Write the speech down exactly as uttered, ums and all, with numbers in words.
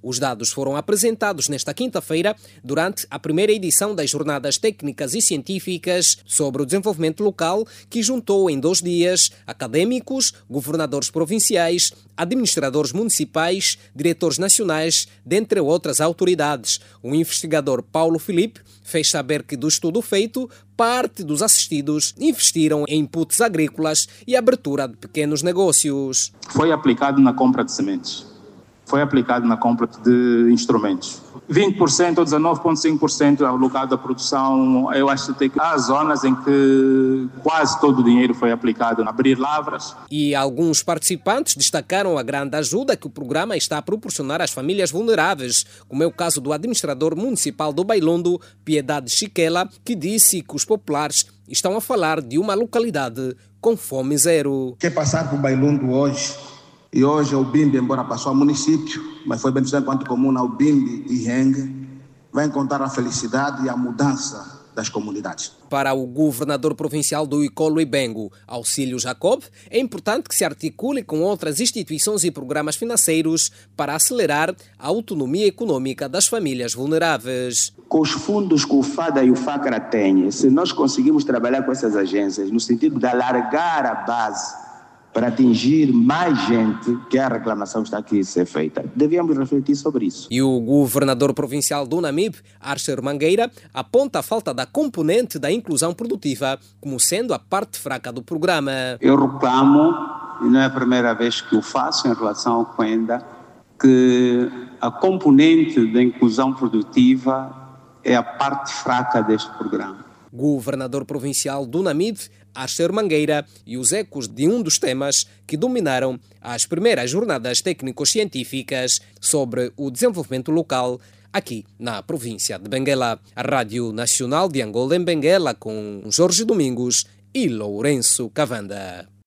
Os dados foram apresentados nesta quinta-feira durante a primeira edição das Jornadas Técnicas e Científicas sobre o Desenvolvimento Local, que juntou em dois dias académicos, governadores provinciais, administradores municipais, diretores nacionais, dentre outras autoridades. O investigador Paulo Filipe fez saber que do estudo feito, parte dos assistidos investiram em inputs agrícolas e abertura de pequenos negócios. Foi aplicado na compra de sementes, foi aplicado na compra de instrumentos. vinte por cento ou dezenove vírgula cinco por cento alocado à produção. Eu acho que há zonas em que quase todo o dinheiro foi aplicado a abrir lavras. E alguns participantes destacaram a grande ajuda que o programa está a proporcionar às famílias vulneráveis, como é o caso do administrador municipal do Bailondo, Piedade Chiquela, que disse que os populares estão a falar de uma localidade com fome zero. Quer passar por Bailondo hoje? E hoje o Bimbi, embora passou a município, mas foi beneficiado enquanto comuna ao Bimbi e Rengue, vai encontrar a felicidade e a mudança das comunidades. Para o governador provincial do Icolo e Bengo, Auxílio Jacob, é importante que se articule com outras instituições e programas financeiros para acelerar a autonomia econômica das famílias vulneráveis. Com os fundos que o FADA e o FACRA têm, se nós conseguimos trabalhar com essas agências no sentido de alargar a base para atingir mais gente, que a reclamação está aqui a ser feita. Devíamos refletir sobre isso. E o governador provincial do Namibe, Archer Mangueira, aponta a falta da componente da inclusão produtiva como sendo a parte fraca do programa. Eu reclamo, e não é a primeira vez que o faço em relação ao Quenda, que a componente da inclusão produtiva é a parte fraca deste programa. Governador provincial do Namibe, Archer Mangueira, e os ecos de um dos temas que dominaram as primeiras jornadas técnico-científicas sobre o desenvolvimento local aqui na província de Benguela. A Rádio Nacional de Angola em Benguela com Jorge Domingos e Lourenço Cavanda.